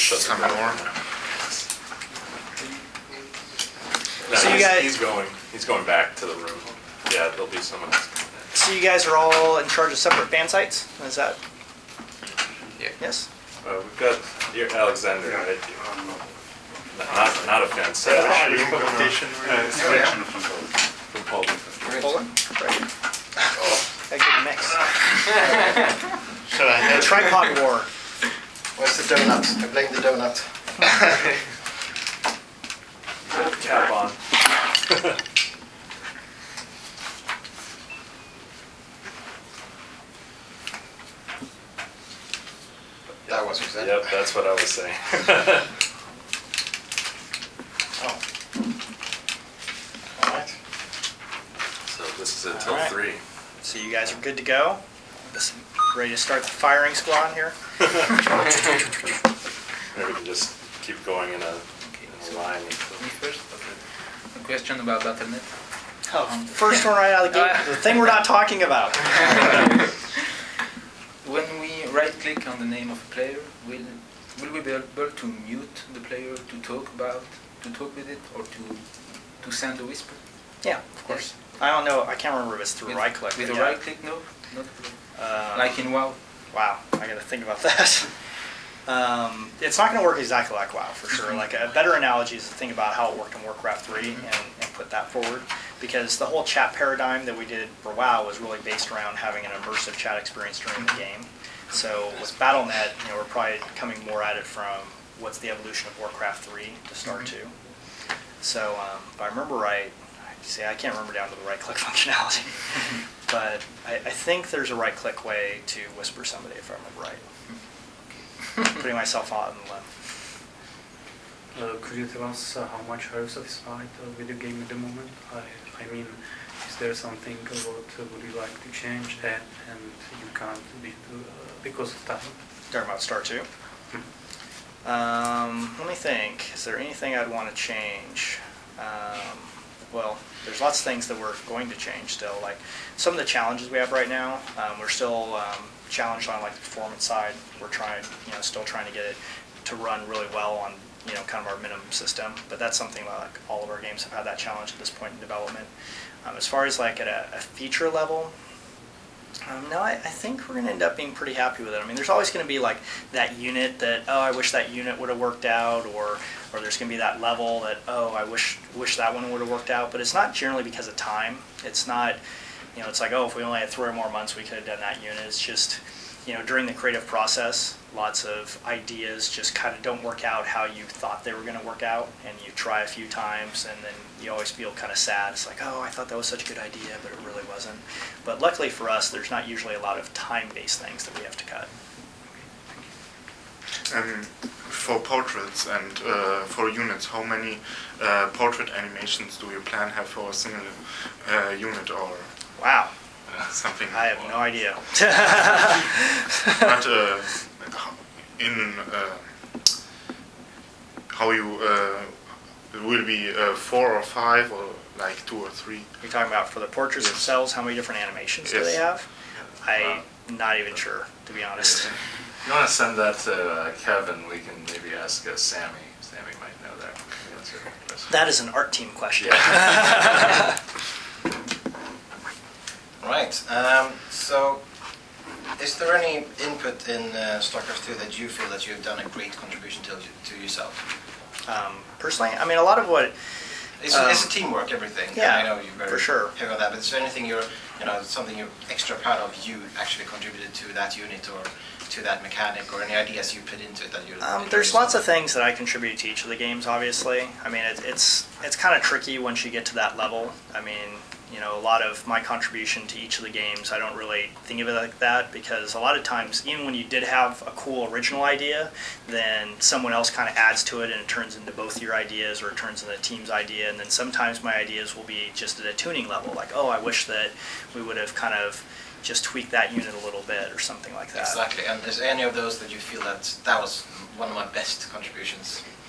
shut some the door. more. No, So he's going back to the room. Yeah, there'll be someone else. So you guys are all in charge of separate fan sites? Is that? Yeah. Yes? We've got Alexander, right? Not a fan site. From Poland. Poland? Right. A good mix. Shall I The help? tripod war. Where's the donut? I blame the donut. Cap on. That was what Yep, that's what I was saying. Oh. Alright. So this is until All right. 3. So you guys are good to go? This, ready to start the firing squad here? Maybe we can just keep going in a line. Me first. A question about Battle.net. Oh, first one right out of the gate. The thing we're not talking about. When we right-click on the name of a player, will we be able to mute the player to talk with it, or to send a whisper? Yeah, of course. I don't know. I can't remember if it's through right click. With a but yeah. right click, no, not like in WoW. Wow, I got to think about that. It's not going to work exactly like WoW, for sure. Like a better analogy is to think about how it worked in Warcraft 3 and put that forward. Because the whole chat paradigm that we did for WoW was really based around having an immersive chat experience during the game. So with Battle.net, we're probably coming more at it from what's the evolution of Warcraft 3 to start to. So if I remember right, I can't remember down to the right-click functionality. But I think there's a right-click way to whisper somebody, if I remember right. Putting myself out on the limb. Could you tell us how much are you satisfied with the game at the moment? I mean, is there something what would you like to change that and you can't because of time? Talking about Star 2? Let me think. Is there anything I'd want to change? Well, there's lots of things that we're going to change still. Like some of the challenges we have right now, we're still challenged on like the performance side. We're trying, still trying to get it to run really well on, kind of our minimum system. But that's something like all of our games have had that challenge at this point in development. As far as like at a feature level, no, I think we're going to end up being pretty happy with it. I mean, there's always going to be like that unit that, oh, I wish that unit would have worked out, or there's going to be that level that, oh, I wish that one would have worked out. But it's not generally because of time. It's not, it's like, oh, if we only had 3 or more months, we could have done that unit. It's just, during the creative process, lots of ideas just kind of don't work out how you thought they were going to work out, and you try a few times, and then you always feel kind of sad. It's like, oh, I thought that was such a good idea, but it really wasn't. But luckily for us, there's not usually a lot of time-based things that we have to cut. For portraits and for units, how many portrait animations do you plan have for a single unit or Wow. something? I have no idea. But in how you it will be 4 or 5 or like 2 or 3. You're talking about for the portraits themselves, how many different animations do they have? I'm not even sure, to be honest. If you want to send that to Kevin, we can maybe ask Sammy. Sammy might know that. That is an art team question. Yeah. Right. So, is there any input in StarCraft 2 that you feel that you've done a great contribution to yourself? Personally, I mean, a lot of what... It's a teamwork, everything. Yeah, I know you're very for sure. heavy on that, but is there anything something you're extra proud of you actually contributed to that unit or to that mechanic, or any ideas you put into it that you... There's lots of things that I contribute to each of the games, obviously. I mean, it's kind of tricky once you get to that level. I mean, a lot of my contribution to each of the games, I don't really think of it like that, because a lot of times, even when you did have a cool original idea, then someone else kind of adds to it and it turns into both your ideas, or it turns into the team's idea, and then sometimes my ideas will be just at a tuning level, like, oh, I wish that we would have kind of just tweaked that unit a little bit or something like that. Exactly, and is any of those that you feel that was one of my best contributions?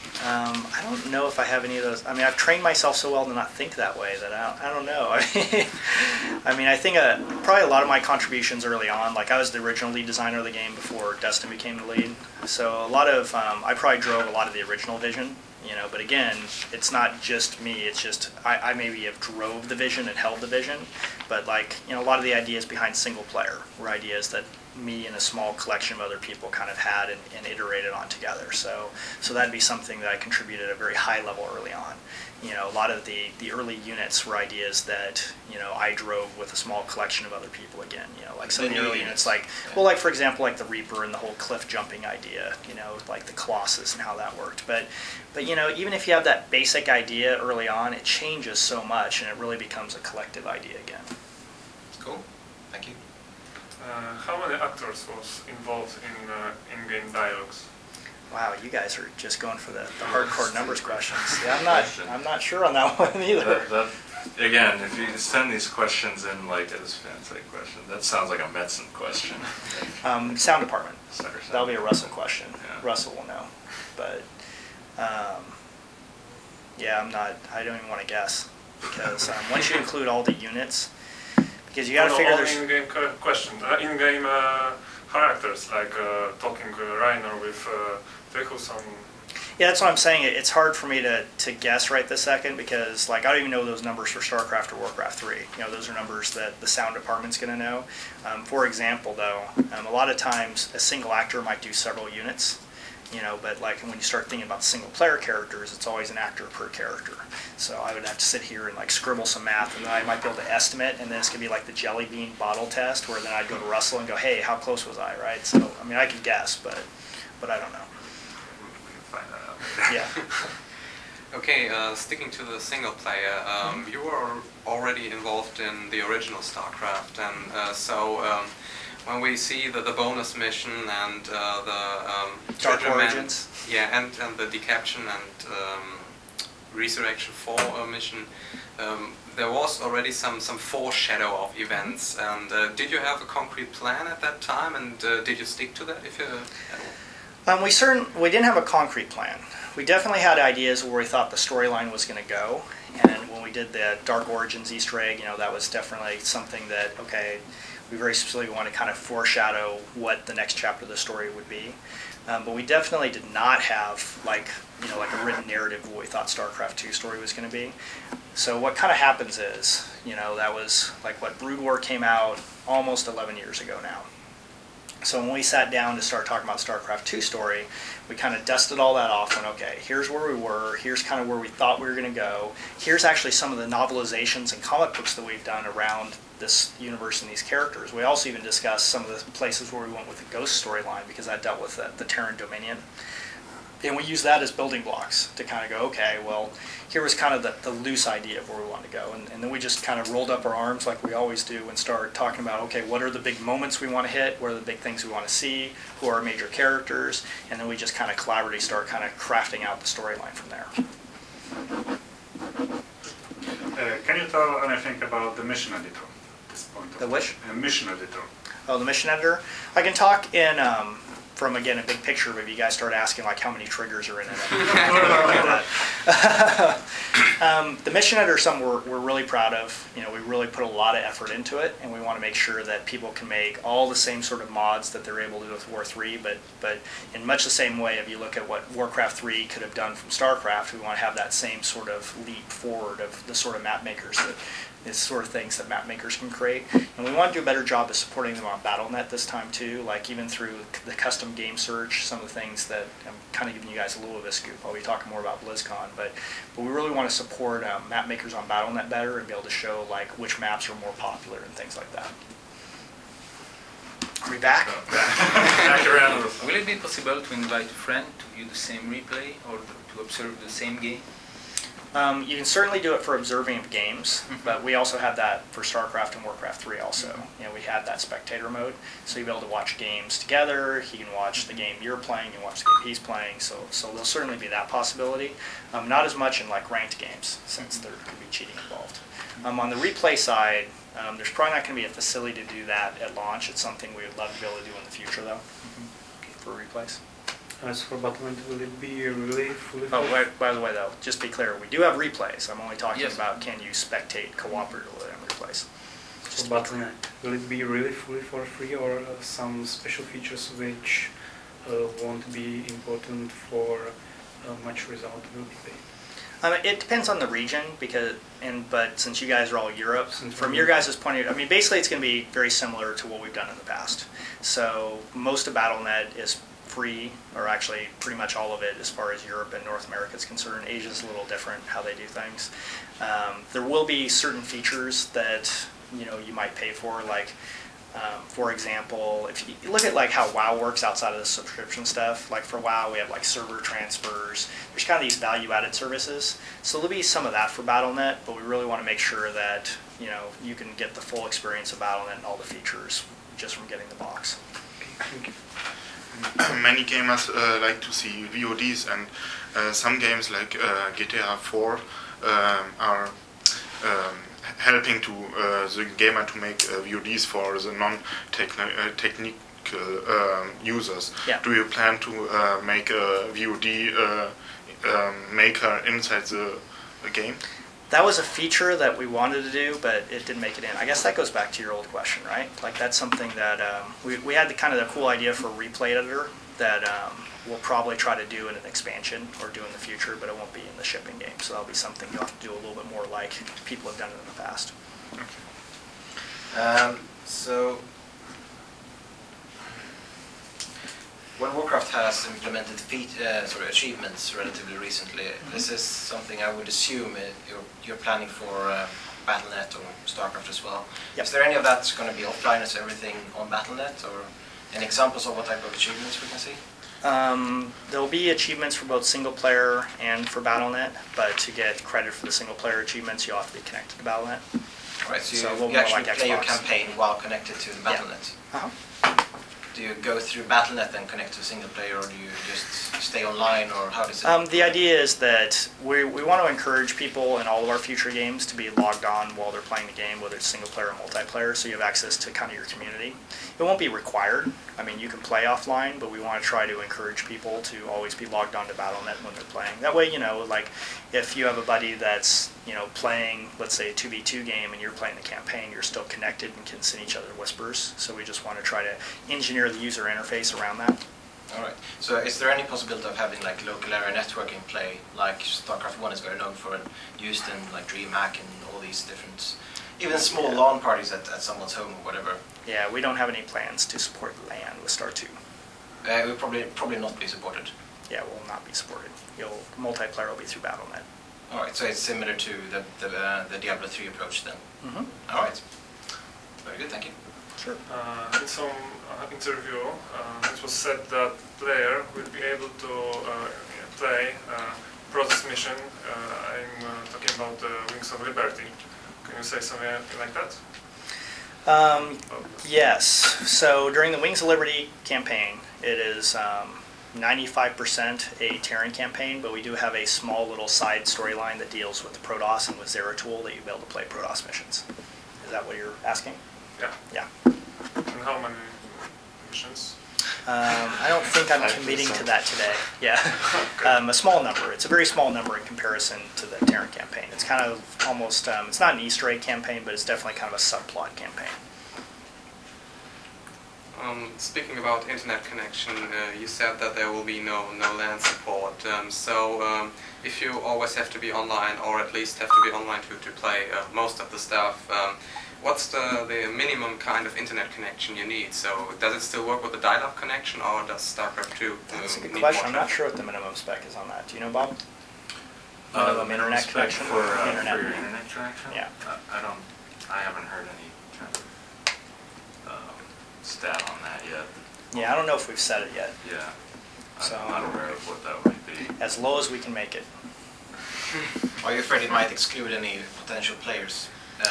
I don't know if I have any of those. I mean, I've trained myself so well to not think that way that I don't know. I mean, I think probably a lot of my contributions early on, like I was the original lead designer of the game before Dustin became the lead. So a lot of, I probably drove a lot of the original vision, you know, but again, it's not just me, it's just, I maybe have drove the vision and held the vision, but like, you know, a lot of the ideas behind single player were ideas that me and a small collection of other people kind of had and iterated on together. So that'd be something that I contributed at a very high level early on. You know, a lot of the early units were ideas that, you know, I drove with a small collection of other people again. You know, like some of the early units, like, well, like for example, like the Reaper and the whole cliff jumping idea, you know, like the Colossus and how that worked. But you know, even if you have that basic idea early on, it changes so much and it really becomes a collective idea again. Cool. Thank you. How many actors was involved in in-game dialogues? Wow, you guys are just going for the hardcore numbers questions. Yeah, I'm not sure on that one either. That, again, if you send these questions in like as fancy questions, that sounds like a medicine question. Sound department. Sorry, That'll be a Russell question. Yeah. Russell will know. But yeah, I don't even want to guess because once you include all the units, because you got to figure there's in-game question, in-game characters like talking Reiner with Vekuson. Yeah, that's what I'm saying. It's hard for me to guess right this second because like I don't even know those numbers for StarCraft or Warcraft 3. You know, those are numbers that the sound department's going to know. For example, though, a lot of times a single actor might do several units. You know, but like when you start thinking about single player characters, it's always an actor per character. So I would have to sit here and like scribble some math, and then I might be able to estimate, and then it's gonna be like the jelly bean bottle test, where then I'd go to Russell and go, hey, how close was I, right? So I mean, I can guess, but I don't know. We can find that out. Yeah. Okay, sticking to the single player, you were already involved in the original StarCraft, and when we see the bonus mission and the Dark treasure Origins. yeah, and the Decaption and Resurrection 4 mission, there was already some foreshadow of events. And did you have a concrete plan at that time? And did you stick to that? If you at all? We didn't have a concrete plan. We definitely had ideas where we thought the storyline was going to go. And when we did the Dark Origins Easter egg, you know, that was definitely something that, okay, we very specifically want to kind of foreshadow what the next chapter of the story would be. But we definitely did not have like a written narrative of what we thought StarCraft 2 story was going to be. So what kind of happens is, you know, that was like what Brood War came out almost 11 years ago now. So when we sat down to start talking about StarCraft 2 story, we kind of dusted all that off and okay, here's where we were, here's kind of where we thought we were going to go, here's actually some of the novelizations and comic books that we've done around this universe and these characters. We also even discussed some of the places where we went with the Ghost storyline because that dealt with the Terran Dominion. And we use that as building blocks to kind of go, okay, well, here was kind of the loose idea of where we want to go. And then we just kind of rolled up our arms like we always do and start talking about, okay, what are the big moments we want to hit? What are the big things we want to see? Who are our major characters? And then we just kind of collaboratively start kind of crafting out the storyline from there. Can you tell anything about the mission editor at this point? The which? Mission editor. Oh, the mission editor? I can talk in... from, again, a big picture, but if you guys start asking, like, how many triggers are in it. The mission editor is something we're really proud of. You know, we really put a lot of effort into it, and we want to make sure that people can make all the same sort of mods that they're able to do with War 3, but in much the same way, if you look at what Warcraft 3 could have done from StarCraft, we want to have that same sort of leap forward of the sort of map makers that it's sort of things that map makers can create. And we want to do a better job of supporting them on Battle.net this time too, like even through the custom game search, some of the things that I'm kind of giving you guys a little bit of a scoop. I'll be talking more about BlizzCon, but we really want to support map makers on Battle.net better and be able to show like which maps are more popular and things like that. Are we back? Back around. Will it be possible to invite a friend to view the same replay or to observe the same game? You can certainly do it for observing of games, but we also have that for StarCraft and Warcraft 3 also. You know, we had that spectator mode, so you'll be able to watch games together. He can watch the game you're playing, you can watch the game he's playing, so there'll certainly be that possibility. Not as much in like ranked games, since there could be cheating involved. On the replay side, there's probably not going to be a facility to do that at launch. It's something we would love to be able to do in the future, though, for replays. As for Battle.net, will it be really fully? Oh, by the way, though, just be clear, we do have replays. I'm only talking Yes. about can you spectate cooperatively on replays. For Battle.net, will it be really fully for free, or some special features which won't be important for match result will be paid? It depends on the region but since you guys are all Europe, Since from we're your guys' point of view, I mean, basically it's going to be very similar to what we've done in the past. So most of Battle.net is free, or actually pretty much all of it as far as Europe and North America is concerned. Asia's a little different how they do things. There will be certain features that you might pay for, like for example, if you look at like how WoW works outside of the subscription stuff, like for WoW we have like server transfers. There's kind of these value-added services. So there'll be some of that for Battle.net, but we really want to make sure that you can get the full experience of Battle.net and all the features just from getting the box. Okay, thank you. Many gamers like to see VODs, and some games like GTA 4 are helping to the gamer to make VODs for the non-technical users. Yeah. Do you plan to make a VOD maker inside the game? That was a feature that we wanted to do, but it didn't make it in. I guess that goes back to your old question, right? Like that's something that we had the kind of the cool idea for a replay editor that we'll probably try to do in an expansion or do in the future, but it won't be in the shipping game. So that'll be something you'll have to do a little bit more like people have done it in the past. So, when Warcraft has implemented achievements relatively recently, this is something I would assume you're planning for Battle.net or StarCraft as well. Yep. Is there any of that going to be offline? Is everything on Battle.net, or any examples of what type of achievements we can see? There'll be achievements for both single player and for Battle.net, but to get credit for the single player achievements, you'll have to be connected to Battle.net. Right, so So you, we'll you more actually like play your Xbox. campaign while connected to the Battle.net. Uh-huh. Do you go through Battle.net and connect to a single player, or do you just stay online, or how does it? The idea is that we want to encourage people in all of our future games to be logged on while they're playing the game, whether it's single player or multiplayer, so you have access to kind of your community. It won't be required. I mean, you can play offline, but we want to try to encourage people to always be logged on to Battle.net when they're playing. That way, like if you have a buddy that's, playing, let's say, a 2v2 game and you're playing the campaign, you're still connected and can send each other whispers. So we just want to try to engineer the user interface around that. All right. So is there any possibility of having like local area networking play, like StarCraft 1 is very known for, and used in like DreamHack and all these different, even small LAN parties at someone's home or whatever? Yeah, we don't have any plans to support LAN with Star 2. It will probably not be supported. Yeah, it will not be supported. Multiplayer will be through Battle.net. All right. So it's similar to the Diablo 3 approach then. Mm-hmm. All right. Very good. Thank you. Sure. In some interview, it was said that player will be able to play process mission. I'm talking about the Wings of Liberty. Can you say something like that? Yes. So during the Wings of Liberty campaign, it is 95% a Terran campaign, but we do have a small little side storyline that deals with the Protoss and with Zeratul that you'll be able to play Protoss missions. Is that what you're asking? Yeah. Yeah. And how many missions? I don't think I'm committing to that today. Yeah. A small number. It's a very small number in comparison to the Terran campaign. It's kind of almost, it's not an Easter egg campaign, but it's definitely kind of a subplot campaign. Speaking about internet connection, you said that there will be no LAN support. If you always have to be online, or at least have to be online to play most of the stuff, what's the minimum kind of internet connection you need? So does it still work with the dial-up connection, or does StarCraft 2 That's a good need question. more I'm not traffic? sure what the minimum spec is on that. Do you know, Bob? The Minimum internet spec connection? for Internet. your internet connection? Yeah. I haven't heard any kind of stat on that yet. Yeah, I don't know if we've said it yet. Yeah. So- I'm not aware of what that would be. As low as we can make it. Are you afraid it might exclude any potential players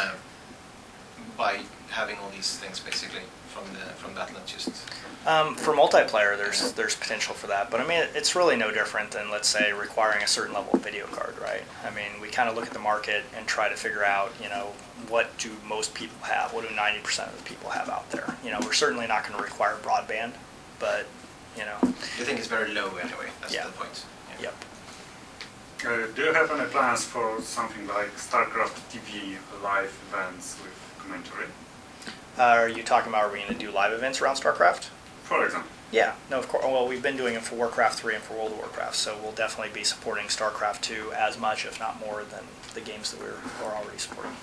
by having all these things basically from Battle.net? Just For multiplayer, there's potential for that, but I mean, it's really no different than, let's say, requiring a certain level of video card, right? I mean, we kind of look at the market and try to figure out, what do most people have? What do 90% of the people have out there? We're certainly not going to require broadband, but, you know. You think it's very low anyway? That's Yeah. the point. Yep. Do you have any plans for something like StarCraft TV live events with commentary? Are you talking about, are we going to do live events around StarCraft? For example. Yeah, no, of course. Well, we've been doing it for Warcraft 3 and for World of Warcraft, so we'll definitely be supporting StarCraft 2 as much, if not more, than the games that we're already supporting.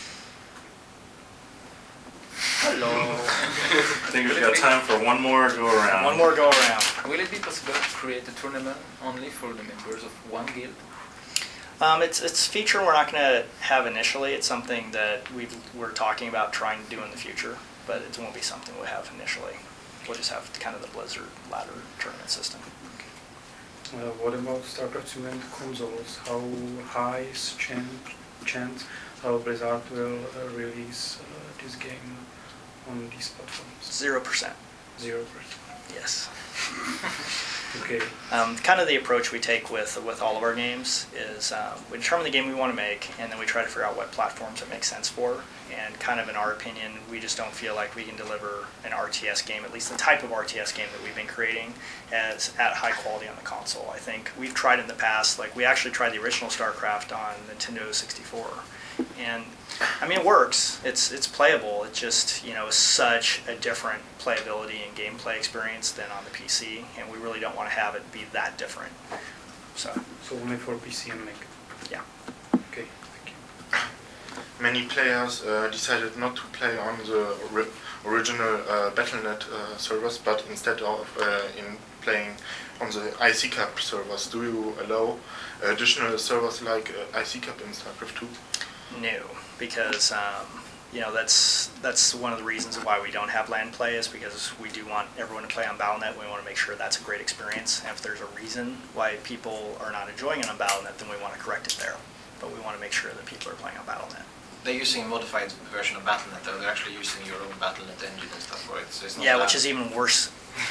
Hello. I think we've got time for one more go around. One more go around. Will it be possible to create a tournament only for the members of one guild? It's a feature we're not going to have initially. It's something that we're talking about trying to do in the future, but it won't be something we'll have initially. We'll just have kind of the Blizzard ladder tournament system. What about StarCraft 2 and consoles? How high is chance how Blizzard will release this game on these platforms? 0%. 0%. Yes. Okay. Kind of the approach we take with all of our games is we determine the game we want to make, and then we try to figure out what platforms it makes sense for. And kind of in our opinion, we just don't feel like we can deliver an RTS game, at least the type of RTS game that we've been creating, as at high quality on the console. I think we've tried in the past, like we actually tried the original StarCraft on Nintendo 64. And I mean, it works. It's playable. It just, you know, is such a different playability and gameplay experience than on the PC, and we really don't want to have it be that different. So only for PC and Mac. yeah. Okay, thank you. Many players decided not to play on the original Battle.net servers, but instead of in playing on the IC Cup servers. Do you allow additional servers like IC Cup in StarCraft 2? No, because you know, that's one of the reasons why we don't have LAN play, is because we do want everyone to play on Battle.net. We want to make sure that's a great experience. And if there's a reason why people are not enjoying it on Battle.net, then we want to correct it there. But we want to make sure that people are playing on Battle.net. They're using a modified version of Battle.net, though. They're actually using your own Battle.net engine and stuff for it. So it's not Yeah, that. which is even worse.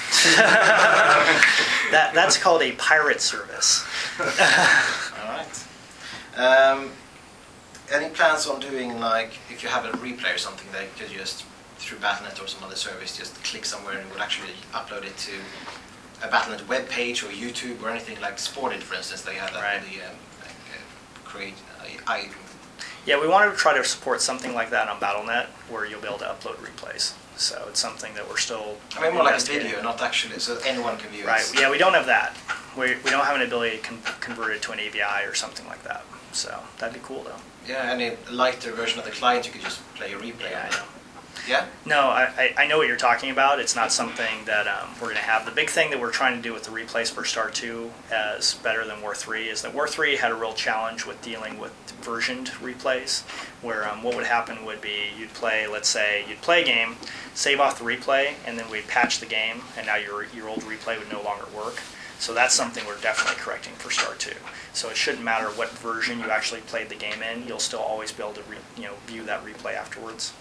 That's called a pirate service. All right. Any plans on doing, like, if you have a replay or something, that you could just, through Battle.net or some other service, just click somewhere and it would actually upload it to a Battle.net web page or YouTube or anything like Sported, for instance? They had that Right. with the create. Yeah, we wanted to try to support something like that on Battle.net, where you'll be able to upload replays. So it's something that we're still I mean, more like a investigating. video, not actually, so anyone can view Right. it. Yeah, we don't have that. We don't have an ability to convert it to an AVI or something like that. So that'd be cool, though. Yeah, any lighter version of the client, you could just play a replay. Yeah, on I it. know. Yeah? No, I know what you're talking about. It's not something that we're going to have. The big thing that we're trying to do with the replays for Star 2 as better than War 3 is that War 3 had a real challenge with dealing with versioned replays, where what would happen would be you'd play, let's say, you'd play a game, save off the replay, and then we'd patch the game, and now your old replay would no longer work. So that's something we're definitely correcting for Star 2. So it shouldn't matter what version you actually played the game in, you'll still always be able to view that replay afterwards.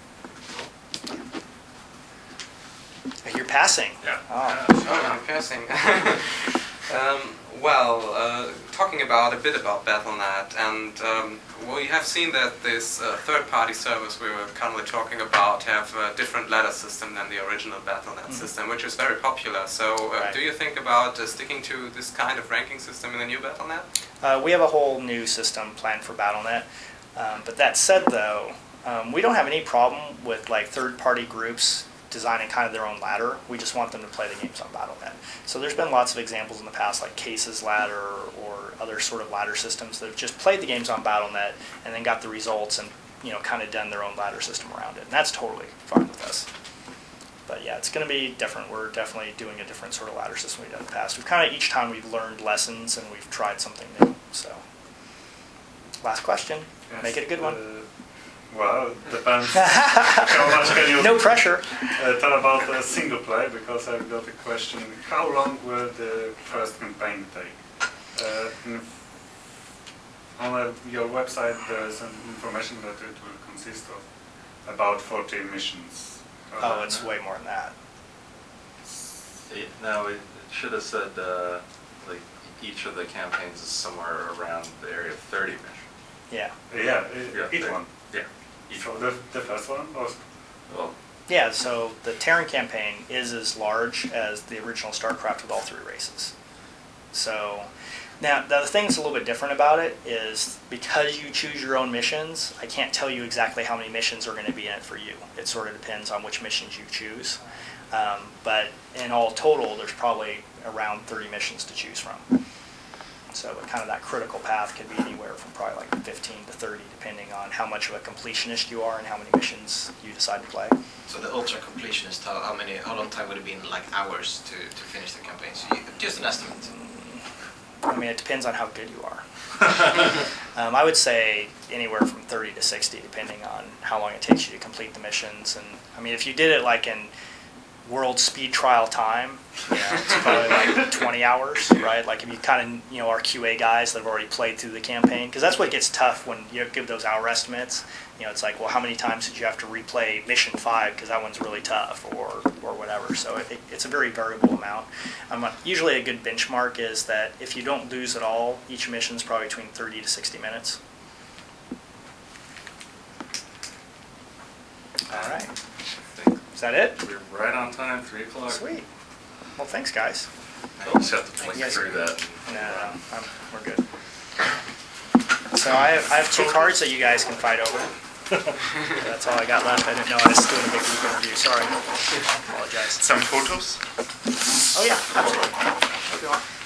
You're passing. Yeah. Oh. Oh, I'm passing. Talking a bit about Battle.net, and we have seen that this third-party service we were currently talking about have a different ladder system than the original Battle.net system, which is very popular. So Right. do you think about sticking to this kind of ranking system in the new Battle.net? We have a whole new system planned for Battle.net. But that said, though, we don't have any problem with like third-party groups designing kind of their own ladder. We just want them to play the games on Battle.net. So there's been lots of examples in the past, like Case's ladder or other sort of ladder systems that have just played the games on Battle.net and then got the results and kind of done their own ladder system around it. And that's totally fine with us. But yeah, it's going to be different. We're definitely doing a different sort of ladder system we've done in the past. We've kind of, each time we've learned lessons and we've tried something new. So, last question. Yes, Make it a good one. Well, depends how much can you No pressure. tell about the single play, because I've got a question. How long will the first campaign take? On your website there is information that it will consist of about 40 missions. Oh, it's way more than that. No, it should have said like each of the campaigns is somewhere around the area of 30 missions. Yeah. Yeah, Yeah, each there- one. Yeah. Each So one. the first one was Well, Yeah, so the Terran campaign is as large as the original StarCraft with all 3 races. So now the thing that's a little bit different about it is because you choose your own missions, I can't tell you exactly how many missions are going to be in it for you. It sort of depends on which missions you choose. But in all total, there's probably around 30 missions to choose from. So kind of that critical path could be anywhere from probably like 15 to 30, depending on how much of a completionist you are and how many missions you decide to play. So the ultra completionist, how long time would it be in like hours to finish the campaign? So just an estimate. I mean, it depends on how good you are. I would say anywhere from 30 to 60, depending on how long it takes you to complete the missions. And I mean, if you did it like in world speed trial time, it's probably like 20 hours, right? Like if you kind of, are QA guys that have already played through the campaign, because that's what gets tough when you give those hour estimates. It's like, well, how many times did you have to replay mission 5 because that one's really tough, or whatever. So it's a very variable amount. Usually a good benchmark is that if you don't lose at all, each mission's probably between 30 to 60 minutes. All right. Is that it? We're right on time, 3 o'clock. Sweet. Well, thanks, guys. I'll just have to blink You guys- through that. No, we're good. So I have 2 cards that you guys can fight over. That's all I got left. I didn't know I was doing a big group interview. Sorry. Apologize. Some photos? Oh yeah, absolutely.